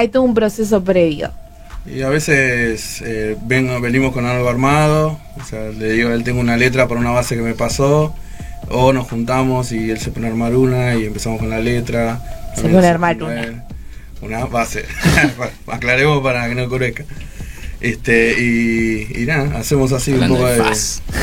hay todo un proceso previo. Y a veces venimos con algo armado, o sea, le digo a él, tengo una letra para una base que me pasó, o nos juntamos y él se pone a armar una y empezamos con la letra. Se pone a armar una base, aclaremos para que no ocurra. Y nada, hacemos así un poco de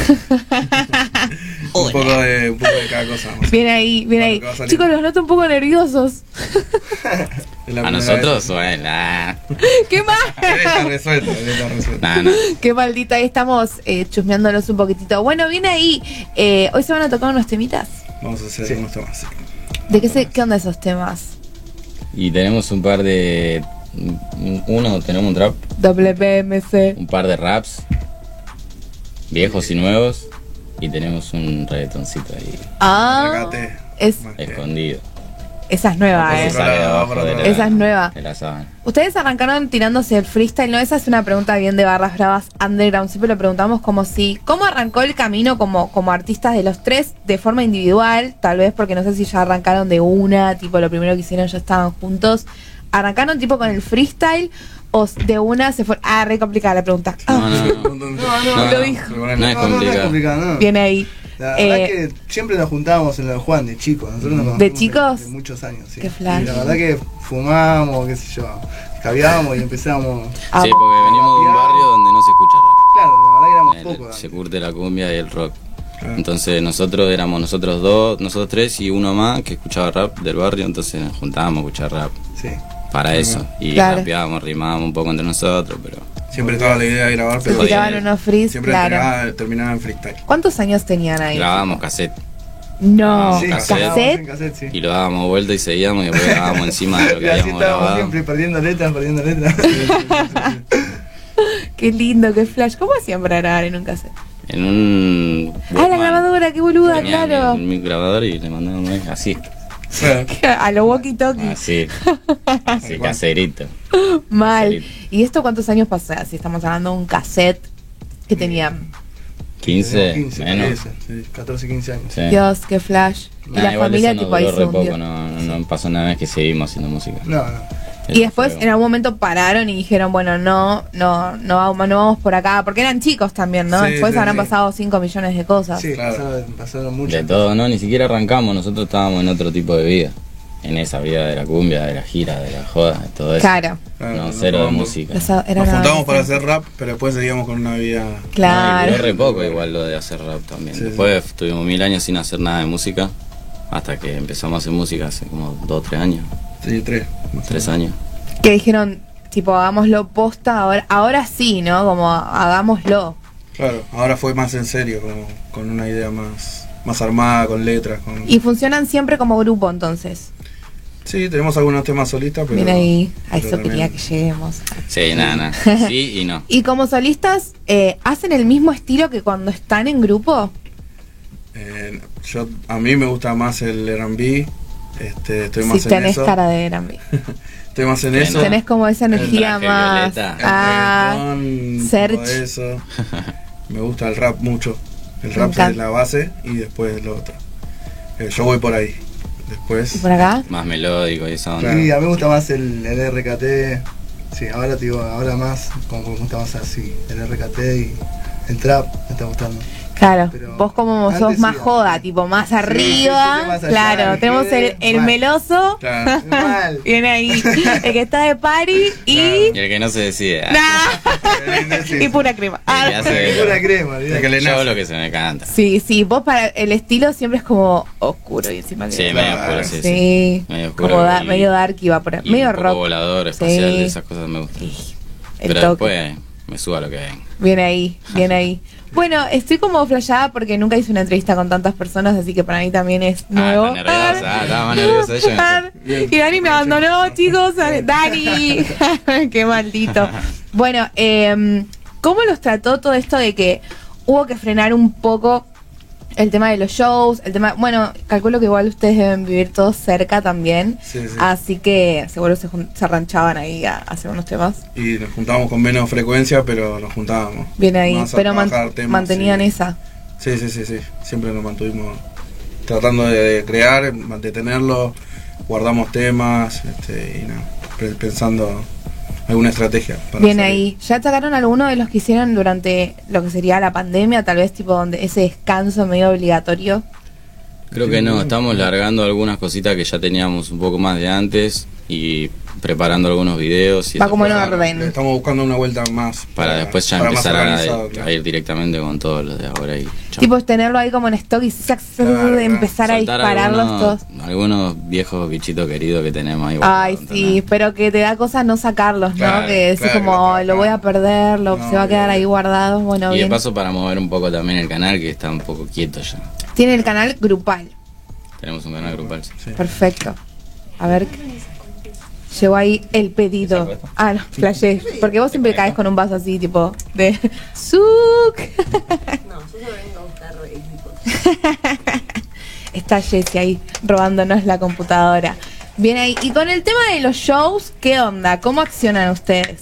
un poco de cada cosa. Bien ahí, bien ahí. Chicos, los noto un poco nerviosos. A nosotros, bueno. ¿Qué más? Está resuelto. No. Qué maldita, ahí estamos chusmeándonos un poquitito. Bueno, viene ahí. Hoy se van a tocar unos temitas. Vamos a hacer unos temas. ¿De qué onda esos temas? Y tenemos un par de... tenemos un trap. WMC. Un par de raps. Viejos y nuevos. Y tenemos un reggaetoncito ahí. Escondido. Esa es nueva, Esa es nueva. De la sábana. Ustedes arrancaron tirándose el freestyle, ¿no? Esa es una pregunta bien de Barras Bravas Underground. Siempre lo preguntamos ¿cómo arrancó el camino como artistas de los tres de forma individual? Tal vez porque no sé si ya arrancaron de una, tipo lo primero que hicieron ya estaban juntos. ¿Arrancaron tipo con el freestyle o de una se fue? Re complicada la pregunta. No, lo dijo. No es complicado. No. Viene ahí. La verdad que siempre nos juntábamos en Don Juan de chicos. Nosotros nos ¿De chicos? de muchos años, sí. Qué flash. Y la verdad que fumábamos, qué sé yo, escabiábamos y empezamos. Sí, porque venimos de un barrio donde no se escucha rap. Claro, la verdad que éramos pocos. Se curte la cumbia y el rock. Entonces nosotros éramos nosotros tres y uno más que escuchaba rap del barrio, entonces nos juntábamos a escuchar rap. Sí. Para eso. Y rapeábamos, rimábamos un poco entre nosotros, pero... Siempre estaba la idea de grabar, pero... Tiraban unos freeze, siempre terminaba en freestyle. ¿Cuántos años tenían ahí? Grabábamos cassette. No, sí, cassette. Sí. Y lo dábamos vuelta y seguíamos y después grabábamos encima de lo que y así habíamos estábamos grabado. siempre perdiendo letras. Qué lindo, qué flash. ¿Cómo hacían para grabar en un cassette? En un... la grabadora, qué boluda, tenía claro. mi grabador y le mandábamos así. A lo walkie-talkie. Así, caserito. Mal. Caserito. ¿Y esto cuántos años pasó? Si estamos hablando de un cassette que tenían. 15 menos. 14, 15 años. Sí. Dios, qué flash. Y la igual familia eso tipo ahí duró se re hundió. poco, no pasó nada más que seguimos haciendo música. No. Y después en algún momento pararon y dijeron, bueno, no vamos por acá, porque eran chicos también, ¿no? Sí, Después sí, habrán sí. pasado 5 millones de cosas. Sí, Claro. pasaron mucho. De todo, no, ni siquiera arrancamos, nosotros estábamos en otro tipo de vida. En esa vida de la cumbia, de la gira, de la joda, de todo eso. Claro. No, cero de música. Nos juntamos para hacer rap, pero después seguíamos con una vida... Claro. No, y duró re poco igual lo de hacer rap también. Sí, Después tuvimos 1000 años sin hacer nada de música, hasta que empezamos a hacer música hace como 2 o 3 años. Sí, 3. 3 años. Que dijeron, tipo, hagámoslo posta, ahora sí, ¿no? Como hagámoslo. Claro, ahora fue más en serio, como con una idea más armada, con letras. Y funcionan siempre como grupo, entonces. Sí, tenemos algunos temas solistas, pero... Mira ahí, a eso también... quería que lleguemos. Sí, nada. Sí y no. ¿Y como solistas, hacen el mismo estilo que cuando están en grupo? A mí me gusta más el R&B, estoy más Si en tenés eso. cara de R&B. Estoy más en Bueno. eso. Tenés como esa energía traje más... violeta. El reggaetón, Serch. todo eso. Me gusta el rap mucho. El Me rap encanta. es la base y después lo otro. Yo voy por ahí. Después... ¿Y por acá? Más melódico y esa onda. Claro. Sí, a mí me gusta más el RKT. Sí, ahora más, como me gusta más así, el RKT y el trap me está gustando. Claro, Pero vos como antes sí, más sí, joda, antes. tipo más Sí, arriba, sí, más allá, claro, el tenemos que el mal. meloso, Claro. Mal. viene ahí, el que está de party y... Y el que no se decide. y pura crema. El que hace- Pura crema, El olvidate. que le Yo nace. lo que se me canta. Sí, vos para el estilo siempre es como oscuro y encima que... Sí, medio oscuro, sí. Sí, Medio oscuro como y- medio dark iba por ahí, Y medio un poco rock. volador, espacial, Sí. esas cosas me gustan. El Pero toque. después me suba lo que ven. Viene ahí, viene ahí. Bueno, estoy como flasheada porque nunca hice una entrevista con tantas personas, así que para mí también es nuevo. Está nerviosa, estaba más nerviosa ella. Y Dani me abandonó, chicos. Dani, qué maldito. Bueno, ¿cómo los trató todo esto de que hubo que frenar un poco el tema de los shows? El tema, bueno, calculo que igual ustedes deben vivir todos cerca también. Sí, sí. Así que seguro se ranchaban ahí a hacer unos temas. Y nos juntábamos con menos frecuencia, pero nos juntábamos. Bien ahí, Más a pero trabajar temas, mantenían sí. esa. Sí. Siempre nos mantuvimos tratando de crear, mantenerlo, guardamos temas, y nada. pensando alguna estrategia. Bien ahí. ¿Ya sacaron alguno de los que hicieron durante lo que sería la pandemia? Tal vez tipo donde ese descanso medio obligatorio. Creo que no, estamos largando algunas cositas que ya teníamos un poco más de antes y preparando algunos videos. Y va como en orden. Estamos buscando una vuelta más. Para después ya empezar a ir directamente con todos los de ahora. Y tipo tenerlo ahí como en stock y empezar a dispararlos todos. Algunos viejos bichitos queridos que tenemos ahí. Ay, sí, pero que te da cosa no sacarlos, ¿no? Claro, que decís como lo voy a perder, se va a quedar ahí guardado. Bueno, y de paso para mover un poco también el canal, que está un poco quieto ya. Tiene el canal grupal. Tenemos un canal grupal, sí. Perfecto. A ver, llegó ahí el pedido. Ah, no, flashé. Porque vos siempre caes con un vaso así, tipo, de ¡Suc! No, yo solo vengo a buscar equipos. Está Jessie ahí robándonos la computadora. Bien ahí. Y con el tema de los shows, ¿qué onda? ¿Cómo accionan ustedes?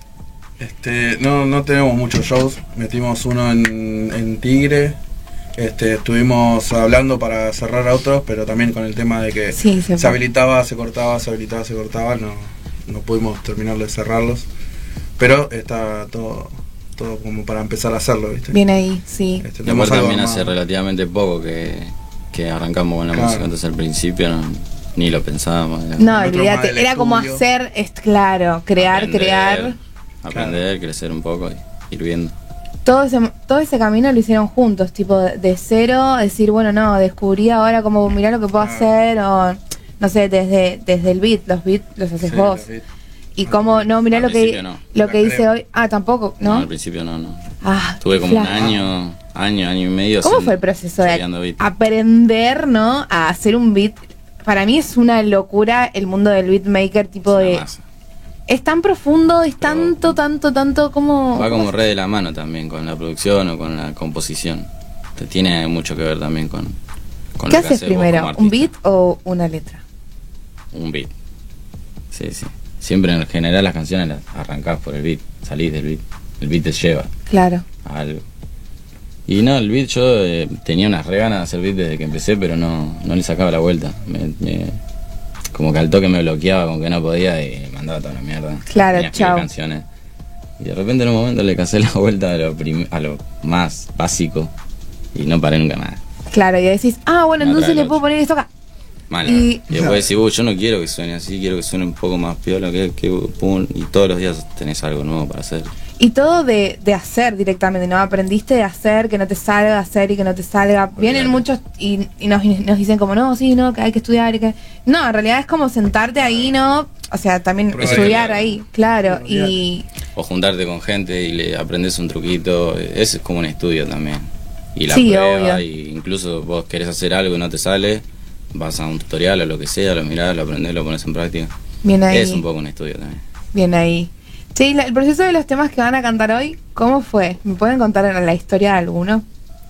No tenemos muchos shows. Metimos uno en Tigre. Estuvimos hablando para cerrar a otros, pero también con el tema de que se habilitaba, se cortaba, no pudimos terminar de cerrarlos, pero está todo como para empezar a hacerlo, ¿viste? Bien ahí, sí. Después también hace relativamente poco que arrancamos con la música, entonces al principio ni lo pensábamos. No, olvídate, era como hacer, claro, crear. Aprender, crecer un poco y ir viendo. Todo ese camino lo hicieron juntos, tipo de cero, decir, bueno, no, descubrí ahora cómo mirar lo que puedo hacer, o no sé, desde el beat, los beats los haces vos. Y cómo, no, mirá lo que hice hoy. Ah, tampoco, ¿no? No, al principio no. Ah, tuve como un año y medio. ¿Cómo fue el proceso de aprender, ¿no? A hacer un beat? Para mí es una locura el mundo del beatmaker, tipo de... Es tan profundo, es tanto como... Va como re de la mano también con la producción o con la composición. Tiene mucho que ver también con ¿qué haces primero? ¿Un beat o una letra? Un beat. Sí. Siempre en general las canciones las arrancás por el beat, salís del beat. El beat te lleva. Claro. A algo. Y no, el beat yo tenía unas re ganas de hacer beat desde que empecé, pero no le sacaba la vuelta. Como que al toque me bloqueaba, como que no podía y mandaba toda la mierda. Claro, chao. Canciones. Y de repente en un momento le casé la vuelta a lo más básico y no paré nunca más. Claro, y decís, bueno, entonces le puedo poner esto acá. Malo. Y después decís, yo no quiero que suene así, quiero que suene un poco más piola, pum, y todos los días tenés algo nuevo para hacer. Y todo de hacer directamente, ¿no? Aprendiste de hacer, que no te salga, hacer y que no te salga. Vienen muchos y nos dicen como, no, que hay que estudiar y que... No, en realidad es como sentarte ahí, ¿no? O sea, también estudiar ahí, claro. O juntarte con gente y le aprendes un truquito, es como un estudio también. Y la prueba, y incluso vos querés hacer algo y no te sale, vas a un tutorial o lo que sea, lo mirás, lo aprendés, lo pones en práctica. Bien ahí. Es un poco un estudio también. Bien ahí. Sí, el proceso de los temas que van a cantar hoy, ¿cómo fue? ¿Me pueden contar la historia de alguno?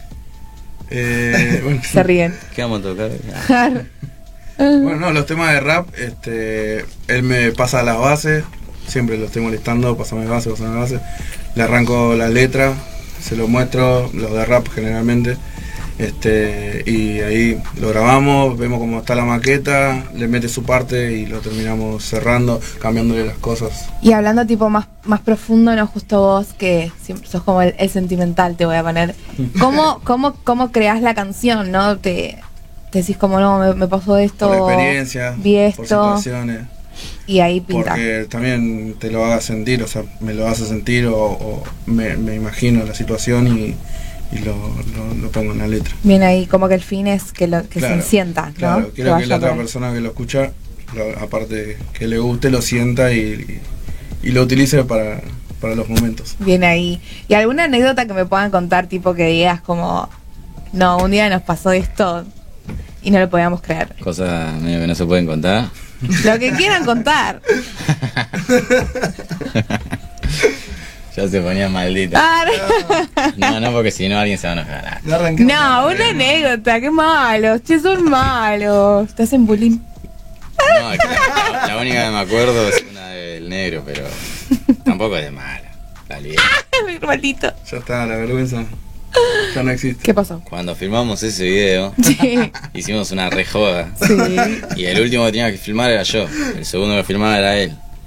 Bueno. Se ríen. ¿Qué vamos a tocar? Bueno, no, los temas de rap, él me pasa las bases, siempre los estoy molestando, pásame bases, le arranco la letra, se lo muestro, los de rap generalmente, y ahí lo grabamos, vemos cómo está la maqueta, le mete su parte y lo terminamos cerrando, cambiándole las cosas. Y hablando tipo más profundo, no justo vos, que siempre sos como el sentimental, te voy a poner. ¿Cómo creás la canción, no? Te decís como, no, me pasó esto, por experiencia, vi esto, por situaciones. Y ahí pinta. Porque también te lo haga sentir, o sea, me lo hace sentir o me imagino la situación y lo pongo en la letra. Bien ahí, como que el fin es que claro, se sienta, ¿no? Claro, quiero que la otra persona que lo escucha, aparte que le guste, lo sienta y lo utilice para los momentos. Bien ahí. ¿Y alguna anécdota que me puedan contar, tipo que digas como, no, un día nos pasó esto y no lo podíamos creer? Cosas medio que no se pueden contar. Lo que quieran contar. Ya se ponía maldita. No, porque si no alguien se va a enojar. No, una anécdota, qué malos. Che, son malos. Estás en bullying. No, la única que me acuerdo es una del negro, pero tampoco es de mala. Maldito. Ya está, la vergüenza ya no existe. ¿Qué pasó? Cuando filmamos ese video, hicimos una rejoda. Sí. Y el último que tenía que filmar era yo. El segundo que filmaba era él.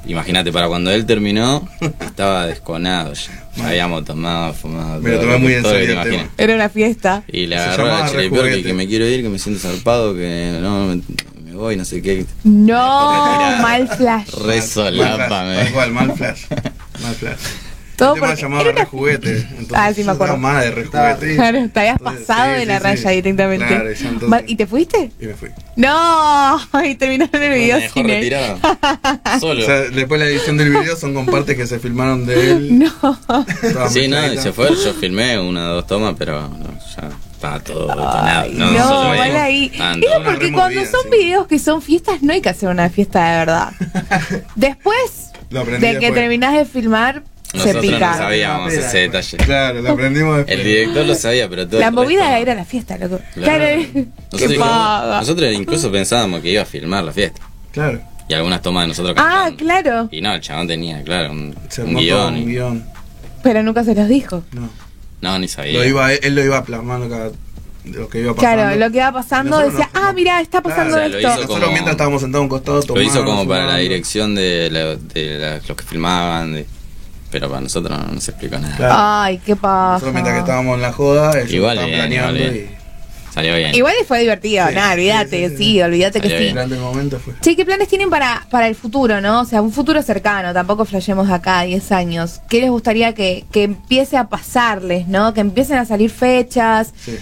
imagínate, para cuando él terminó, estaba desconado ya. Ya habíamos tomado, fumado. Me lo tomé muy en serio el tema. Era una fiesta. Y le Se agarró llamaba a la Re Chile Juguete. que me quiero ir, que me siento zarpado, que no, me voy, no sé qué. No, mal flash. Re solapa, Tal cual, mal flash. Mal flash. Todo El tema porque se llamaba era una- Re Juguete. Entonces, Ah, sí, me acuerdo. yo estaba más de Re Juguete. Claro, te habías Entonces, pasado sí, de la sí, raya sí. directamente. Claro, y ya entonces- ¿Y te fuiste? Y me fui. No, y terminaron el video Me dejó sin él. retirado. Solo. O sea, después la edición del video son con partes que se filmaron de él. No. todas Sí, no, y mezcladitas. se fue, yo filmé 1 o 2 tomas, pero no, ya estaba todo detonado. No, solo igual ahí. estaban Eso todos- porque Una cuando removida, son sí. videos que son fiestas, no hay que hacer una fiesta de verdad. Después Lo aprendí de que después. terminás de filmar, se Nosotros no pica. sabíamos ese detalle. Claro, lo aprendimos después. El director lo sabía, pero todo La el resto movida no. era la fiesta, loco. Claro. Qué Nosotros, paga. nosotros incluso pensábamos que iba a filmar la fiesta. Claro. Y algunas tomas de nosotros Ah, cantando. claro. Y no, el chabón tenía, claro, Se un armó todo guión. un guión. Pero nunca se los dijo. No. No, ni sabía. Él lo iba plasmando cada lo que iba pasando. Claro, lo que iba pasando Nosotros decía, no- mira, está pasando Claro, o sea, lo esto. hizo Nosotros como- mientras estábamos sentados a un costado Lo hizo tomando, como para la fumando. dirección de los que filmaban, pero para nosotros no se explicó nada. Claro. Ay, qué paja. Nosotros mientras que estábamos en la joda, ellos Igual estaban bien, planeando igual bien. Salió bien. Igual fue divertido, Sí, nada, olvídate, sí, sí, sí. olvídate que Salió sí. y bien. durante el momento fue. Che, ¿qué planes tienen para el futuro, no? O sea, un futuro cercano, tampoco flashemos de acá a 10 años. ¿Qué les gustaría que empiece a pasarles, no? Que empiecen a salir fechas, Sí.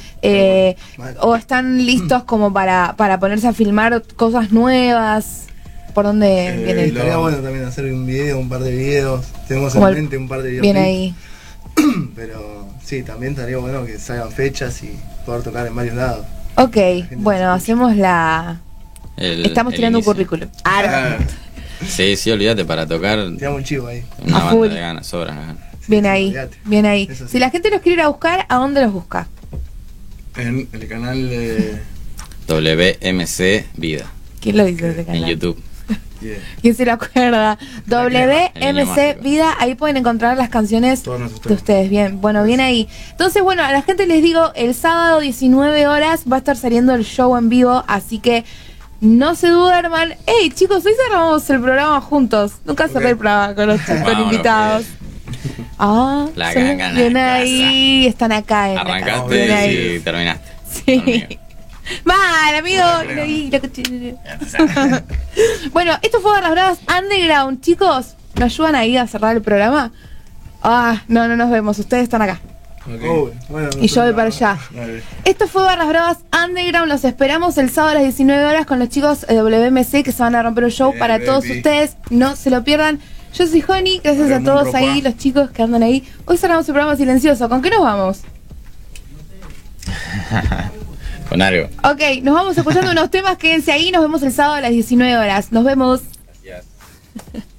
o están listos como para ponerse a filmar cosas nuevas. ¿Por dónde viene y el lo- Estaría bueno también hacer un video, un par de videos. Tenemos Como en el- mente un par de videos. Bien ahí. Pero sí, también estaría bueno que salgan fechas y poder tocar en varios lados. Ok, bueno, hacemos Estamos El tirando un inicio. currículum. Ah, Sí, sí, olvídate, para tocar Tiramos un chivo ahí. una A banda full. de ganas, sobran las ganas. Bien sí, ahí, olvídate. bien ahí. Eso sí. Si la gente los quiere ir a buscar, ¿a dónde los busca? en el canal de. WMC Vida ¿Quién lo dice ese en canal? YouTube. Yeah, ¿Quién se lo acuerda? El niño WMC mágico. Vida, ahí pueden encontrar las canciones todos nuestros de temas. ustedes. Bien, bueno, bien ahí. Entonces, bueno, a la gente les digo, el sábado 19 horas va a estar saliendo el show en vivo, así que no se duerman. Ey, chicos, hoy cerramos el programa juntos. Nunca cerré el programa con los Vámonos, invitados. Ah, La sí, gana bien casa. ahí, están acá en la casa, bien Arrancaste ahí. y terminaste. Sí. Conmigo. Mal, amigo. No Bueno, esto fue Barras Bravas Underground. Chicos, ¿me ayudan ahí a cerrar el programa? Ah, no nos vemos. Ustedes están acá. Ok. Bueno, Y yo voy para allá. Dale. Esto fue Barras Bravas Underground. Los esperamos el sábado a las 19 horas con los chicos de WMC que se van a romper el show Bien, para todos baby. ustedes. No se lo pierdan. Yo soy Honey. Gracias a Hagamos todos ropa. ahí, los chicos que andan ahí. Hoy cerramos el programa silencioso. ¿Con qué nos vamos? Con algo. Ok, nos vamos escuchando unos temas. Quédense ahí. Nos vemos el sábado a las 19 horas. Nos vemos. Gracias.